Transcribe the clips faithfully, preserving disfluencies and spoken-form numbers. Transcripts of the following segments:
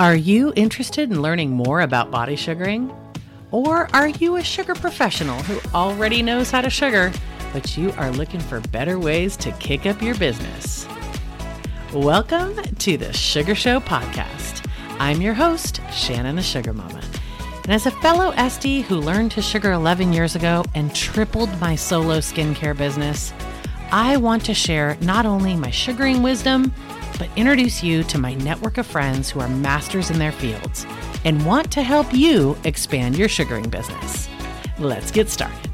Are you interested in learning more about body sugaring? Or are you a sugar professional who already knows how to sugar, but you are looking for better ways to kick up your business? Welcome to the Sugar Show podcast. I'm your host, Shannon the Sugar Mama. And as a fellow S D who learned to sugar eleven years ago and tripled my solo skincare business, I want to share not only my sugaring wisdom, but introduce you to my network of friends who are masters in their fields and want to help you expand your sugaring business. Let's get started.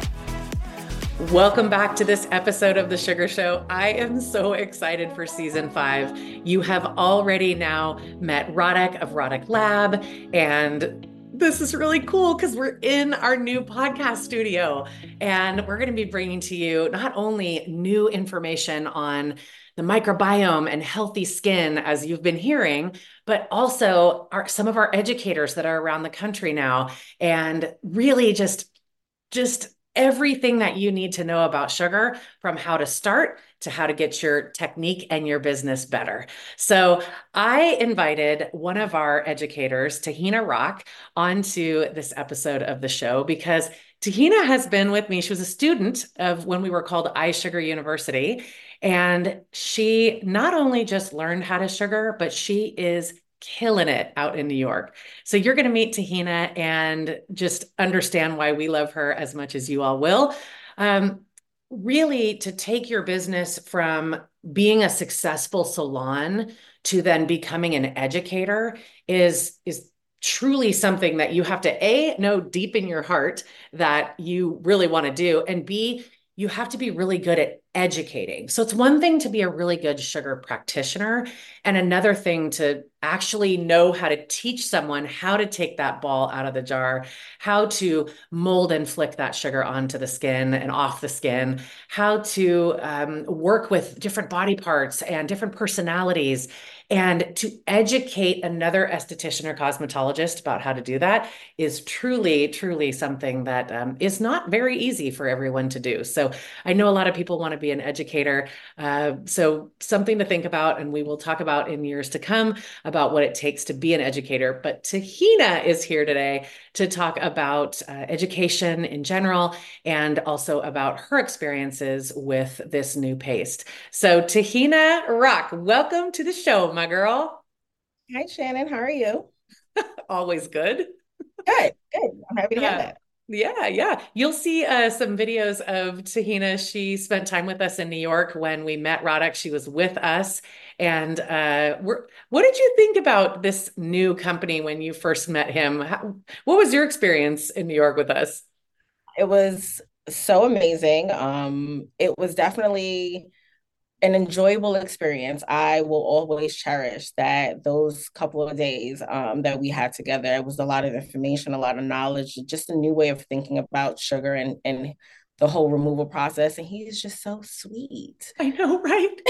Welcome back to this episode of The Sugar Show. I am so excited for season five. You have already now met Radek of Radek Lab, and this is really cool because we're in our new podcast studio, and we're going to be bringing to you not only new information on the microbiome and healthy skin, as you've been hearing, but also our, some of our educators that are around the country now, and really just, just everything that you need to know about sugar, from how to start to how to get your technique and your business better. So I invited one of our educators, Tahina Rock, onto this episode of the show because Tahina has been with me. She was a student of when we were called iSugar University. And she not only just learned how to sugar, but she is killing it out in New York. So you're going to meet Tahina and just understand why we love her as much as you all will. Um, really, to take your business from being a successful salon to then becoming an educator is, is truly something that you have to A, know deep in your heart that you really want to do, and B, you have to be really good at educating. So it's one thing to be a really good sugar practitioner, and another thing to actually know how to teach someone how to take that ball out of the jar, how to mold and flick that sugar onto the skin and off the skin, how to um, work with different body parts and different personalities, and to educate another esthetician or cosmetologist about how to do that is truly, truly something that um, is not very easy for everyone to do. So I know a lot of people want to be an educator. Uh, so something to think about, and we will talk about in years to come about what it takes to be an educator. But Tahina is here today to talk about uh, education in general and also about her experiences with this new paste. So Tahina Rock, welcome to the show, my girl. Hi, Shannon. How are you? Always good. Good, good. I'm happy to hear Uh, that. yeah, yeah. You'll see uh, some videos of Tahina. She spent time with us in New York when we met Radek. She was with us. And uh, we're, what did you think about this new company when you first met him? How, what was your experience in New York with us? It was so amazing. Um, it was definitely an enjoyable experience. I will always cherish that those couple of days um, that we had together. It was a lot of information, a lot of knowledge, just a new way of thinking about sugar and and the whole removal process. And he's just so sweet. I know, right?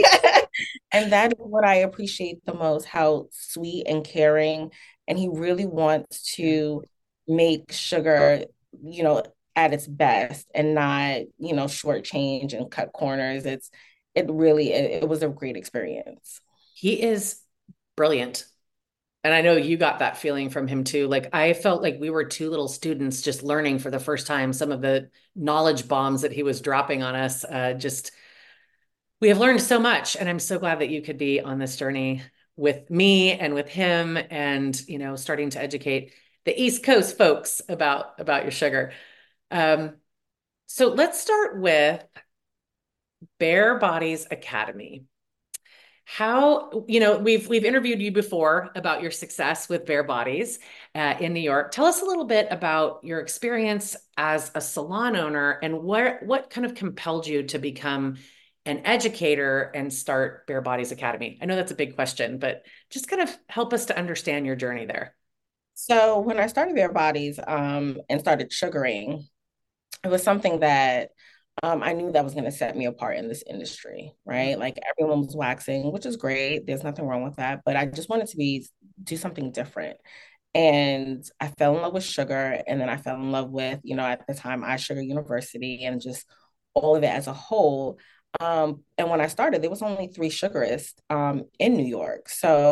And that is what I appreciate the most, how sweet and caring. And he really wants to make sugar, you know, at its best and not, you know, shortchange and cut corners. It's it really it, it was a great experience. He is brilliant. And I know you got that feeling from him too. Like I felt like we were two little students just learning for the first time some of the knowledge bombs that he was dropping on us. Uh, just we have learned so much, and I'm so glad that you could be on this journey with me and with him, and you know, starting to educate the East Coast folks about about your sugar. Um, so let's start with Bare Bodies Academy. How, you know, we've we've interviewed you before about your success with Bare Bodies uh, in New York. Tell us a little bit about your experience as a salon owner and where what kind of compelled you to become an educator and start Bare Bodies Academy. I know that's a big question, but just kind of help us to understand your journey there. So when I started Bare Bodies um, and started sugaring, it was something that um, I knew that was going to set me apart in this industry, right? Like everyone was waxing, which is great. There's nothing wrong with that, but I just wanted to be do something different. And I fell in love with sugar, and then I fell in love with, you know, at the time, iSugar University and just all of it as a whole. Um, and when I started, there was only three sugarists um, in New York. So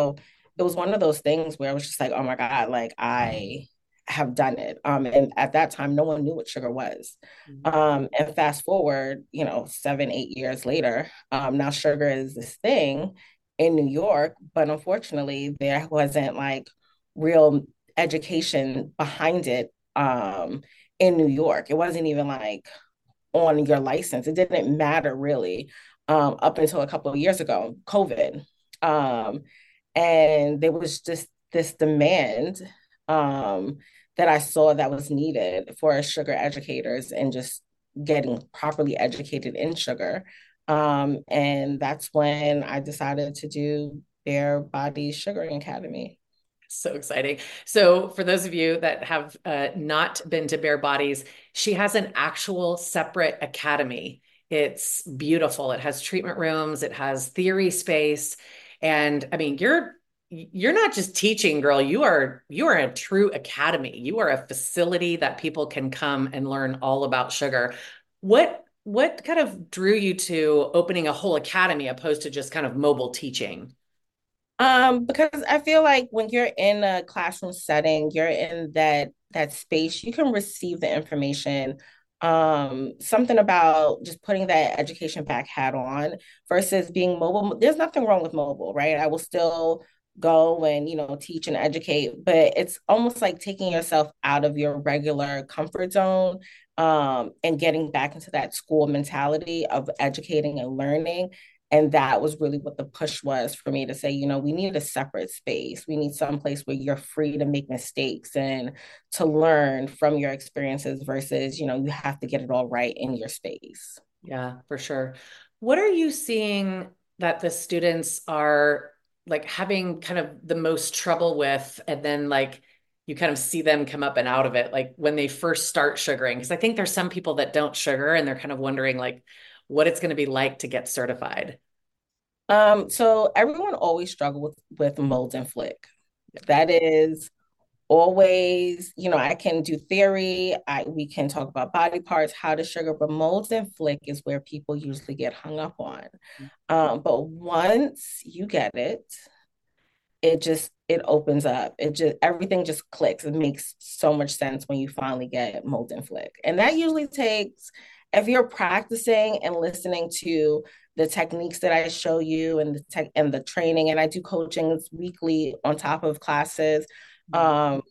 it was one of those things where I was just like, oh my God, like I have done it. Um, and at that time, no one knew what sugar was. Um, and fast forward, you know, seven, eight years later, um, now sugar is this thing in New York, but unfortunately, there wasn't like real education behind it um, in New York. It wasn't even like on your license. It didn't matter really um, up until a couple of years ago, COVID. Um, and there was just this demand um, that I saw that was needed for sugar educators and just getting properly educated in sugar. Um, and that's when I decided to do Bare Body Sugaring Academy. So exciting. So, for those of you that have uh, not been to Bare Bodies, she has an actual separate academy. It's beautiful. It has treatment rooms, it has theory space. And I mean, you're you're not just teaching, girl. You are you are a true academy. You are a facility that people can come and learn all about sugar. What what kind of drew you to opening a whole academy opposed to just kind of mobile teaching? Um, because I feel like when you're in a classroom setting, you're in that that space, you can receive the information. Um, something about just putting that education back hat on versus being mobile. There's nothing wrong with mobile, right? I will still go and, you know, teach and educate, but it's almost like taking yourself out of your regular comfort zone, um, and getting back into that school mentality of educating and learning. And that was really what the push was for me to say, you know, we need a separate space. We need some place where you're free to make mistakes and to learn from your experiences versus, you know, you have to get it all right in your space. Yeah, for sure. What are you seeing that the students are like having kind of the most trouble with, and then like you kind of see them come up and out of it, like when they first start sugaring? Because I think there's some people that don't sugar and they're kind of wondering like what it's going to be like to get certified. Um, so everyone always struggle with with mold and flick. That is always, you know, I can do theory, I we can talk about body parts, how to sugar, but molds and flick is where people usually get hung up on. Um, but once you get it, it just it opens up. It just everything just clicks. It makes so much sense when you finally get mold and flick. And that usually takes, if you're practicing and listening to the techniques that I show you and the tech and the training, and I do coachings weekly on top of classes. Um,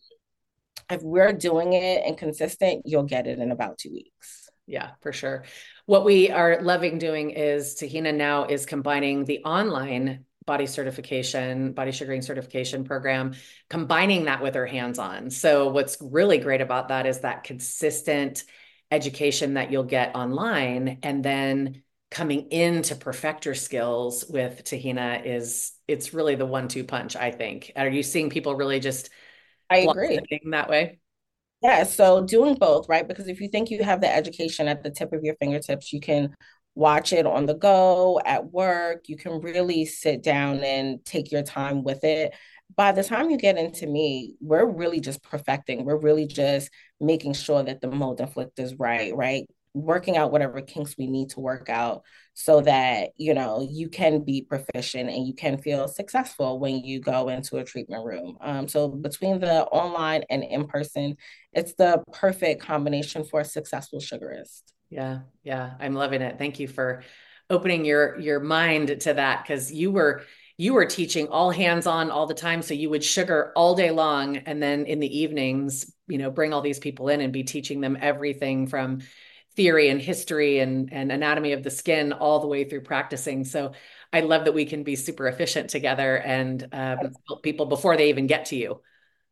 if we're doing it and consistent, you'll get it in about two weeks. Yeah, for sure. What we are loving doing is Tahina now is combining the online body certification, body sugaring certification program, combining that with her hands-on. So what's really great about that is that consistent education that you'll get online, and then coming in to perfect your skills with Tahina is it's really the one-two punch, I think. Are you seeing people really just I agree. blossoming that way? Yeah, so doing both, right? Because if you think you have the education at the tip of your fingertips, you can watch it on the go, at work. You can really sit down and take your time with it. By the time you get into me, we're really just perfecting. We're really just making sure that the mold and flick is right, right? Working out whatever kinks we need to work out so that, you know, you can be proficient and you can feel successful when you go into a treatment room. Um, so between the online and in person, it's the perfect combination for a successful sugarist. Yeah, yeah, I'm loving it. Thank you for opening your your mind to that, because you were you were teaching all hands on all the time. So you would sugar all day long, and then in the evenings, you know, bring all these people in and be teaching them everything from theory and history and and anatomy of the skin all the way through practicing. So I love that we can be super efficient together and um, help people before they even get to you.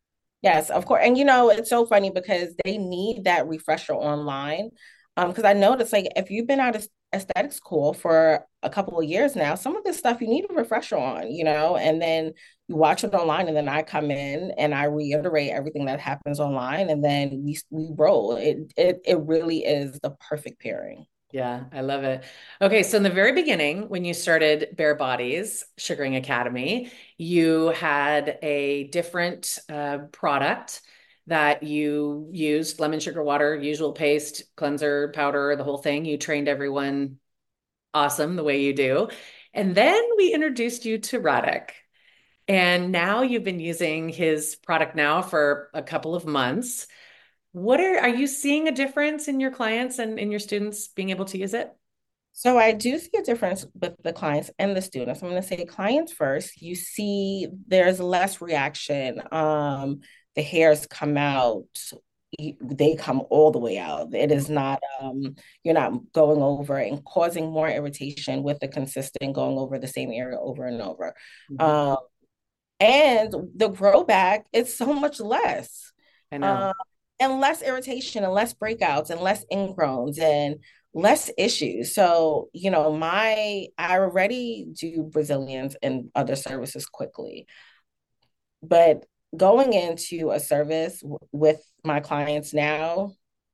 Yes, of course. And you know, it's so funny because they need that refresher online. Um, because I noticed like if you've been out of aesthetic school for a couple of years now, some of this stuff you need a refresher on, you know, and then you watch it online and then I come in and I reiterate everything that happens online and then we we roll. It it it really is the perfect pairing. Yeah, I love it. Okay, so in the very beginning, when you started Bare Bodies Sugaring Academy, you had a different uh, product that you used, lemon sugar water, usual paste, cleanser, powder, the whole thing. You trained everyone awesome the way you do. And then we introduced you to Roddick. And now you've been using his product now for a couple of months. What are are you seeing a difference in your clients and in your students being able to use it? So I do see a difference with the clients and the students. I'm going to say clients first. You see there's less reaction. Um, the hairs come out, they come all the way out. It is not, um, you're not going over and causing more irritation with the consistent going over the same area over and over. Mhm. Um, and the grow back, it's so much less. I know. Um, and less irritation and less breakouts and less ingrowns and less issues. So, you know, my I already do Brazilians and other services quickly, but going into a service w- with my clients now,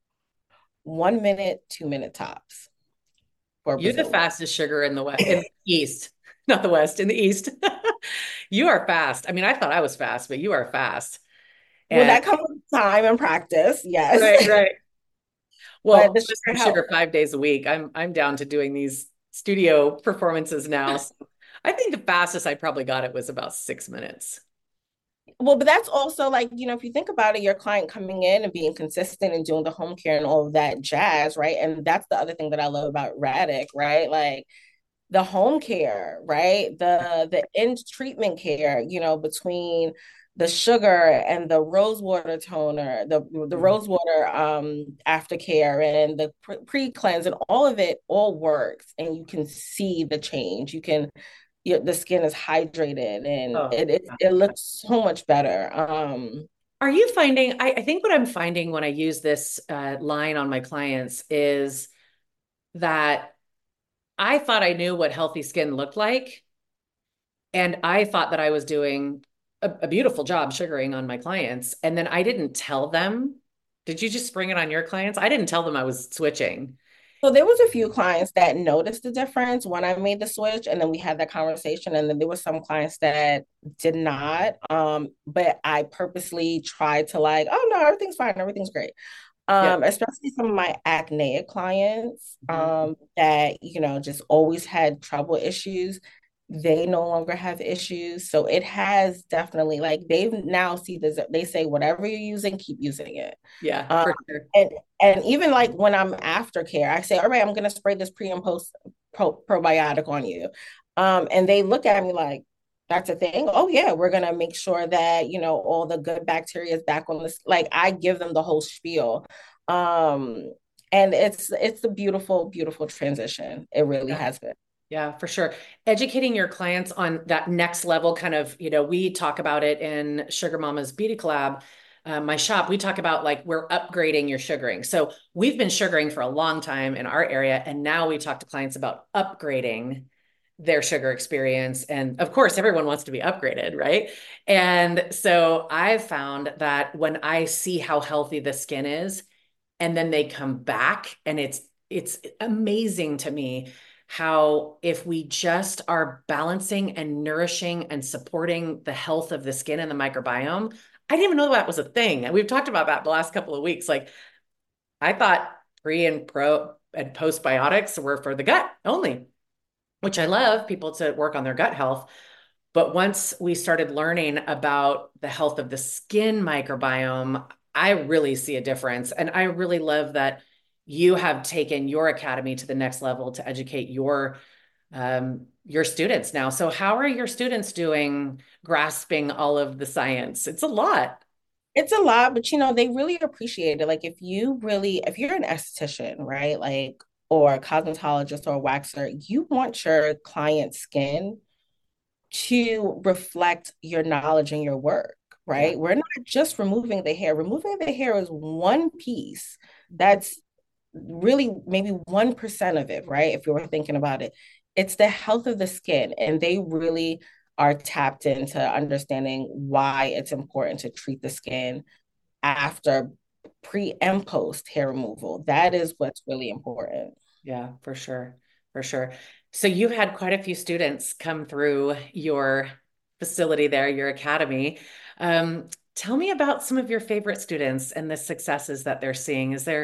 one minute, two minute tops for You're the Brazilian. fastest sugar in the west, in the east, not the west, in the east. You are fast. I mean, I thought I was fast, but you are fast. Well, And that comes with time and practice, yes. right, right. But Well, the listen, sugar sugar helps. five days a week. I'm I'm down to doing these studio performances now. So I think the fastest I probably got it was about six minutes. Well, but that's also like, you know, if you think about it, your client coming in and being consistent and doing the home care and all of that jazz, right? And that's the other thing that I love about Radic, right? Like the home care, right? The the in treatment care, you know, between the sugar and the rose water toner, the the Mhm. rose water um aftercare and the pre cleanse and all of it all works, and you can see the change. You can your, the skin is hydrated and Oh, it, it it looks so much better. Um, are you finding? I, I think what I'm finding when I use this uh, line on my clients is that I thought I knew what healthy skin looked like. And I thought that I was doing a, a beautiful job sugaring on my clients. And then I didn't tell them. Did you just spring it on your clients? I didn't tell them I was switching. so there was a few clients that noticed the difference when I made the switch, and then we had that conversation. And then there were some clients that did not. Um, but I purposely tried to like, oh no, everything's fine, everything's great. Yeah. Um, especially some of my acneic clients, Mhm. um, that, you know, just always had trouble issues. They no longer have issues. So it has definitely like they've now see this, they say whatever you're using, keep using it. Yeah, Um, for sure. and and even like when I'm aftercare, I say, all right, I'm gonna spray this pre and post pro- probiotic on you. Um, and they look at me like, that's a thing. Oh yeah, we're gonna make sure that you know all the good bacteria is back on this. Like I give them the whole spiel. Um, and it's it's a beautiful, beautiful transition. It really Yeah. has been. Yeah, for sure. Educating your clients on that next level kind of, you know, we talk about it in Sugar Mama's Beauty Collab, uh, my shop. We talk about like we're upgrading your sugaring. So we've been sugaring for a long time in our area, and now we talk to clients about upgrading their sugar experience. And of course, everyone wants to be upgraded, right? And so I've found that when I see how healthy the skin is, and then they come back, and it's it's amazing to me how if we just are balancing and nourishing and supporting the health of the skin and the microbiome. I didn't even know that was a thing. And we've talked about that the last couple of weeks. Like I thought pre and pro and postbiotics were for the gut only, which I love people to work on their gut health. But once we started learning about the health of the skin microbiome, I really see a difference. And I really love that you have taken your academy to the next level to educate your um, your students now. So how are your students doing grasping all of the science? It's a lot. It's a lot, but you know, they really appreciate it. Like if you really, if you're an esthetician, right? Like, or a cosmetologist or a waxer, you want your client's skin to reflect your knowledge and your work, Yeah. right? We're not just removing the hair. Removing the hair is one piece. That's really maybe one percent of it, right? If you were thinking about it, it's the health of the skin. And they really are tapped into understanding why it's important to treat the skin after pre and post hair removal. That is what's really important. Yeah, for sure. For sure. So you had quite a few students come through your facility there, your academy. Um, tell me about some of your favorite students and the successes that they're seeing. Is there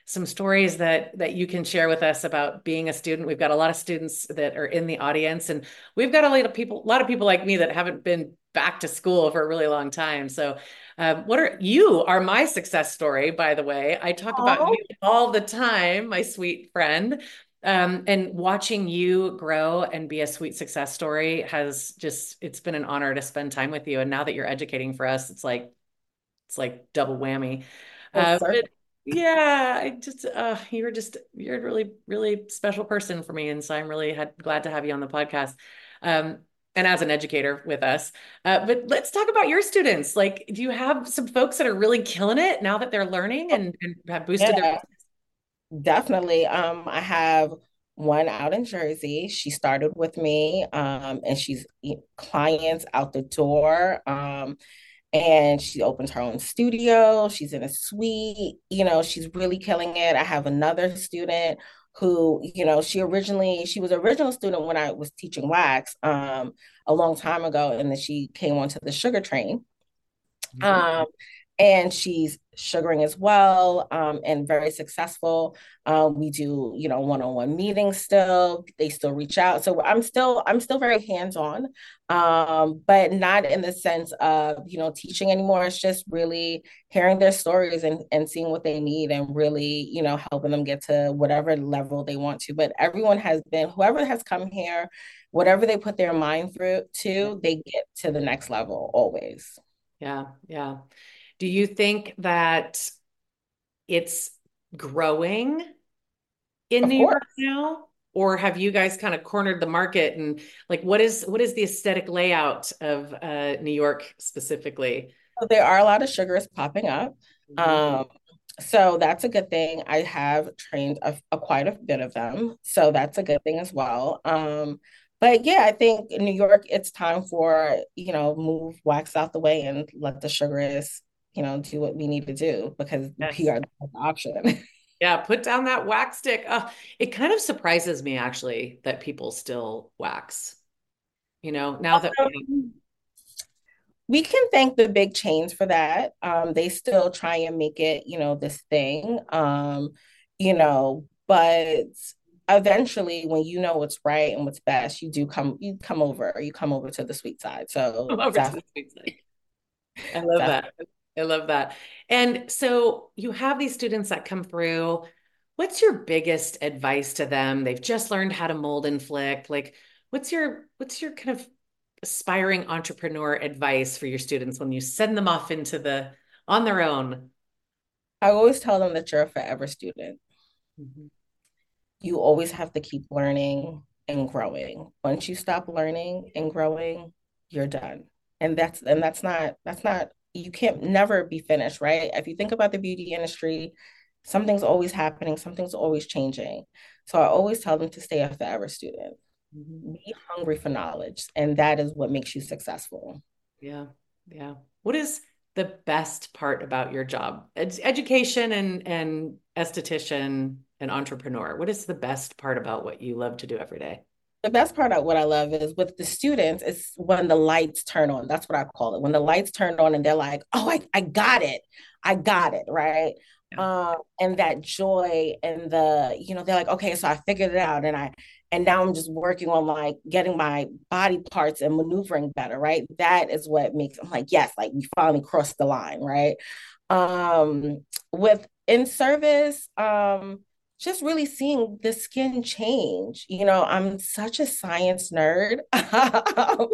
some stories that that you can share with us about being a student. We've got a lot of students that are in the audience, and we've got a lot of people, a lot of people like me that haven't been back to school for a really long time. So, um, what are you are my success story, by the way. I talk about you Oh, all the time, my sweet friend. Um, and watching you grow and be a sweet success story has just, it's been an honor to spend time with you. And now that you're educating for us, it's like, it's like double whammy. full Uh, but circle. yeah, I just, uh, you're just, you're a really, really special person for me. And so I'm really had, glad to have you on the podcast. Um, and as an educator with us. Uh, but let's talk about your students. Like, do you have some folks that are really killing it now that they're learning and, and have boosted their Yeah, definitely. Um, I have one out in Jersey. She started with me, um, and she's e- clients out the door. Um, and she opens her own studio. She's in a suite. You know, she's really killing it. I have another student who, you know, she originally she was an original student when I was teaching wax um, a long time ago, and then she came onto the sugar train. Mhm. Um, and she's sugaring as well, um, and very successful. Um, we do, you know, one-on-one meetings still. They still reach out. So I'm still, I'm still very hands-on, um, but not in the sense of, you know, teaching anymore. It's just really hearing their stories and, and seeing what they need and really, you know, helping them get to whatever level they want to. But everyone has been, whoever has come here, whatever they put their mind through to, they get to the next level always. Yeah, yeah. Do you think that it's growing in Of New course. York now? Or have you guys kind of cornered the market and like what is what is the aesthetic layout of uh, New York specifically? So there are a lot of sugars popping up. Mhm. Um, so that's a good thing. I have trained a, a quite a bit of them. So that's a good thing as well. Um, but yeah, I think in New York, it's time for, you know, move wax out the way and let the sugarists, you know, do what we need to do because we Yes. are the option. Yeah, put down that wax stick. Uh, it kind of surprises me actually that people still wax. You know, now that we We can thank the big chains for that. Um, they still try and make it, you know, this thing. Um, you know, but eventually when you know what's right and what's best, you do come you come over, you come over to the sweet side. come So over to def, the sweet side. I love def that. I love that. And so you have these students that come through. What's your biggest advice to them? They've just learned how to mold and flick. Like, what's your what's your kind of aspiring entrepreneur advice for your students when you send them off into the on their own? I always tell them that you're a forever student. Mhm. You always have to keep learning and growing. Once you stop learning and growing, you're done. And that's and that's not that's not you can't never be finished, right? If you think about the beauty industry, something's always happening, something's always changing. So I always tell them to stay a forever student. Mhm. Be hungry for knowledge, and that is what makes you successful. Yeah. Yeah. What is the best part about your job? Ed education and and esthetician and entrepreneur. What is the best part about what you love to do every day? The best part of what I love is with the students, is when the lights turn on. That's what I call it. When the lights turn on and they're like, oh, I, I got it. I got it. Right. Yeah. Um, and that joy and the, you know, they're like, okay, so I figured it out. And I, and now I'm just working on like getting my body parts and maneuvering better. Right. That is what makes, I'm like, yes, like we finally crossed the line. Right. Um, with in service, um, just really seeing the skin change. You know, I'm such a science nerd. Um,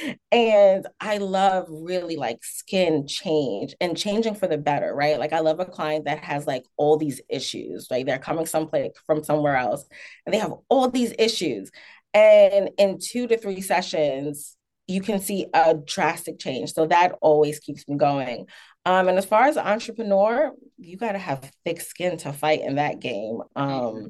and I love really like skin change and changing for the better, right? Like I love a client that has like all these issues, right? They're coming someplace from somewhere else and they have all these issues. And in two to three sessions, you can see a drastic change. So that always keeps me going. Um, and as far as entrepreneur, you got to have thick skin to fight in that game. Um,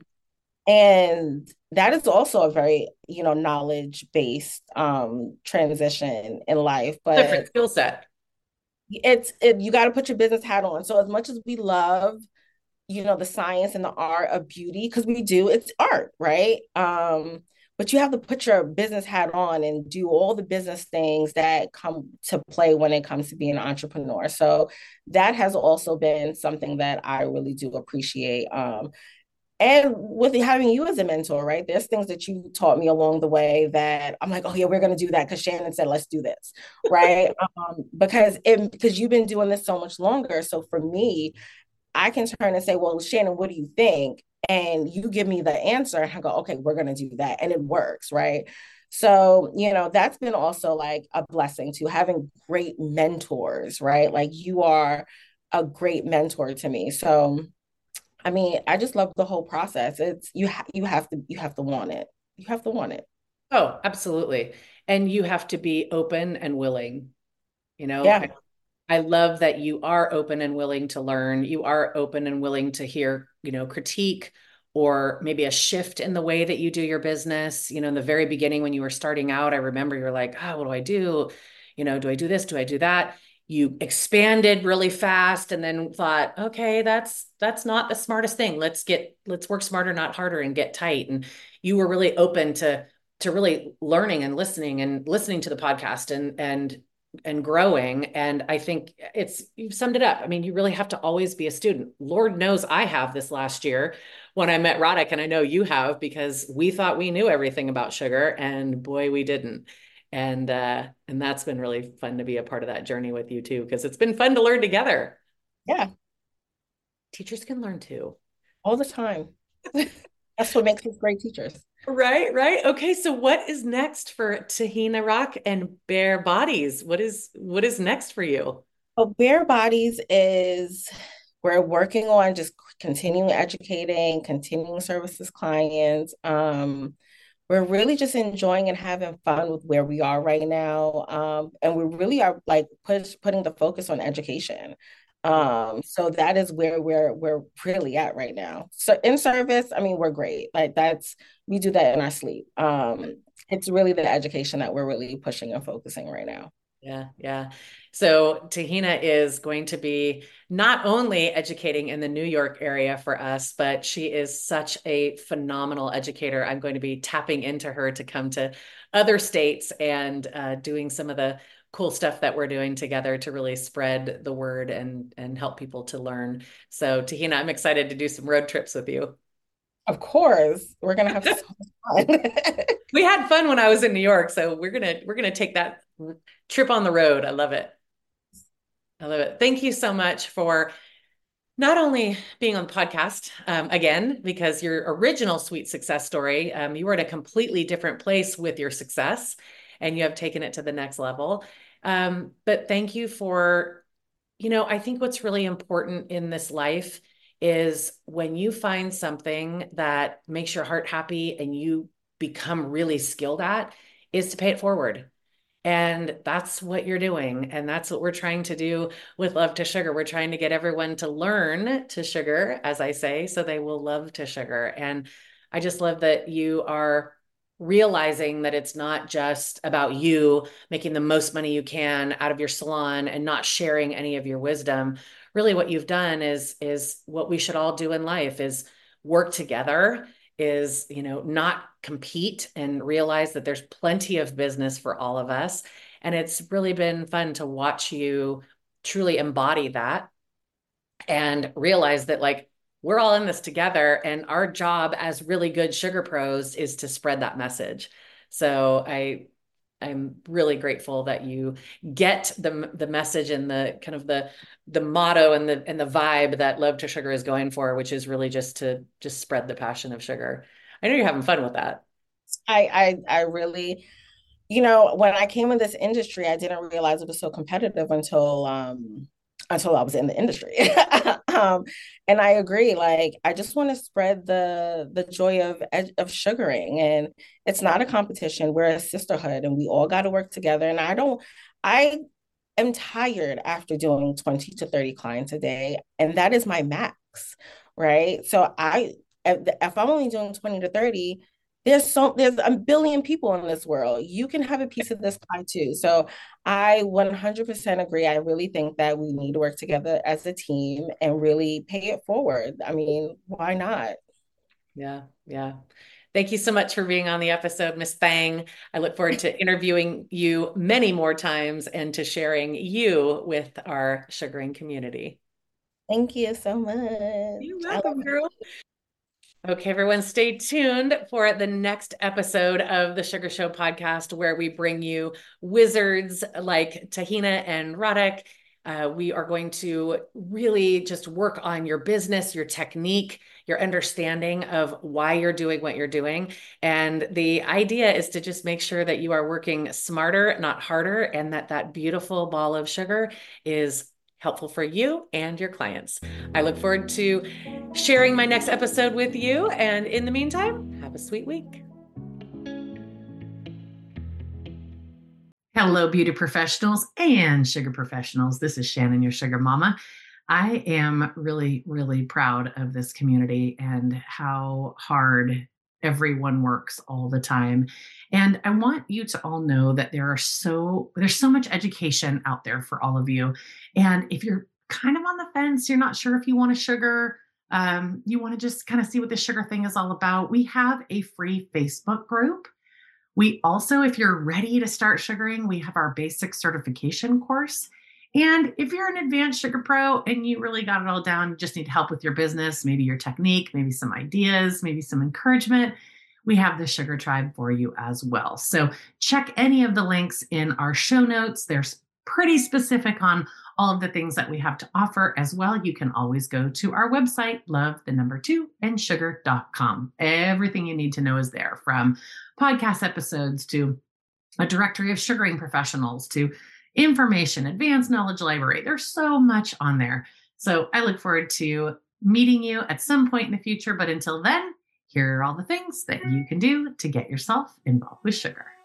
and that is also a very, you know, knowledge based um, transition in life. Different But skill set. it's it, you got to put your business hat on. So as much as we love, you know, the science and the art of beauty, because we do, it's art, right? Um, but you have to put your business hat on and do all the business things that come to play when it comes to being an entrepreneur. So that has also been something that I really do appreciate. Um, and with having you as a mentor, right? There's things that you taught me along the way that I'm like, oh yeah, we're going to do that because Shannon said, let's do this, right? Um, because it, because you've been doing this so much longer. So for me, I can turn and say, well, Shannon, what do you think? And you give me the answer, and I go, okay, we're going to do that. And it works, right? So, you know, that's been also like a blessing to having great mentors, right? Like you are a great mentor to me. So, I mean, I just love the whole process. It's you ha- you have to you have to want it. You have to want it. Oh, absolutely. And you have to be open and willing. You know, Yeah. I, I love that you are open and willing to learn. You are open and willing to hear, you know, critique or maybe a shift in the way that you do your business. You know, in the very beginning when you were starting out, I remember you're like, oh, what do I do? You know, do I do this? Do I do that? You expanded really fast and then thought, okay, that's that's not the smartest thing. Let's get let's work smarter, not harder, and get tight. And you were really open to to really learning and listening and listening to the podcast and and and growing. And I think it's, you've summed it up. I mean, you really have to always be a student. Lord knows I have this last year when I met Roddick, and I know you have because we thought we knew everything about sugar, and boy, we didn't. And uh, and that's been really fun to be a part of that journey with you too, because it's been fun to learn together. Yeah. Teachers can learn too. All the time. That's what makes us great teachers. Right, right. Okay, so what is next for Tahina Rock and Bare Bodies? What is what is next for you? So Bare Bodies is we're working on just continuing educating, continuing services clients. Um, we're really just enjoying and having fun with where we are right now. Um, and we really are like push, putting the focus on education. Um, so that is where we're we're really at right now. So in service, I mean, we're great. Like that's we do that in our sleep. Um, it's really the education that we're really pushing and focusing right now. Yeah, yeah. So Tahina is going to be not only educating in the New York area for us, but she is such a phenomenal educator. I'm going to be tapping into her to come to other states and uh, doing some of the cool stuff that we're doing together to really spread the word and and help people to learn. So Tahina, I'm excited to do some road trips with you. Of course, we're gonna have so much fun. We had fun when I was in New York, so we're gonna we're gonna take that trip on the road. I love it. I love it. Thank you so much for not only being on the podcast um, again, because your original sweet success story, um, you were at a completely different place with your success and you have taken it to the next level. Um, but thank you for, you know, I think what's really important in this life is when you find something that makes your heart happy and you become really skilled at, is to pay it forward. And that's what you're doing. And that's what we're trying to do with Love to Sugar. We're trying to get everyone to learn to sugar, as I say, so they will love to sugar. And I just love that you are realizing that it's not just about you making the most money you can out of your salon and not sharing any of your wisdom. Really what you've done is is what we should all do in life is work together, is, you know, not compete and realize that there's plenty of business for all of us. And it's really been fun to watch you truly embody that and realize that like we're all in this together and our job as really good sugar pros is to spread that message. So I I'm really grateful that you get the the message and the kind of the the motto and the and the vibe that Love to Sugar is going for, which is really just to just spread the passion of sugar. I know you're having fun with that. I, I I really, you know, when I came in this industry, I didn't realize it was so competitive until um until I was in the industry. um, and I agree. Like, I just want to spread the the joy of of sugaring, and it's not a competition. We're a sisterhood, and we all got to work together. And I don't, I am tired after doing twenty to thirty clients a day, and that is my max, right? So I, if, if I'm only doing twenty to thirty, there's so there's a billion people in this world. You can have a piece of this pie too. So I one hundred percent agree. I really think that we need to work together as a team and really pay it forward. I mean, why not? Yeah, yeah. Thank you so much for being on the episode, Miss Thang. I look forward to interviewing you many more times and to sharing you with our sugaring community. Thank you so much. You're I welcome, love girl. Okay, everyone, stay tuned for the next episode of the Sugar Show podcast, where we bring you wizards like Tahina and Radek. Uh, we are going to really just work on your business, your technique, your understanding of why you're doing what you're doing. And the idea is to just make sure that you are working smarter, not harder, and that that beautiful ball of sugar is helpful for you and your clients. I look forward to sharing my next episode with you. And in the meantime, have a sweet week. Hello, beauty professionals and sugar professionals. This is Shannon, your sugar mama. I am really, really proud of this community and how hard everyone works all the time. And I want you to all know that there are so there's so much education out there for all of you. And if you're kind of on the fence, you're not sure if you want a sugar, um, you want to just kind of see what the sugar thing is all about, we have a free Facebook group. We also, if you're ready to start sugaring, we have our basic certification course. And if you're an advanced sugar pro and you really got it all down, you just need help with your business, maybe your technique, maybe some ideas, maybe some encouragement, we have the Sugar Tribe for you as well. So check any of the links in our show notes. They're pretty specific on all of the things that we have to offer as well. You can always go to our website, love the number two and sugar dot com. Everything you need to know is there, from podcast episodes to a directory of sugaring professionals to information, advanced knowledge library. There's so much on there. So I look forward to meeting you at some point in the future. But until then, here are all the things that you can do to get yourself involved with sugar.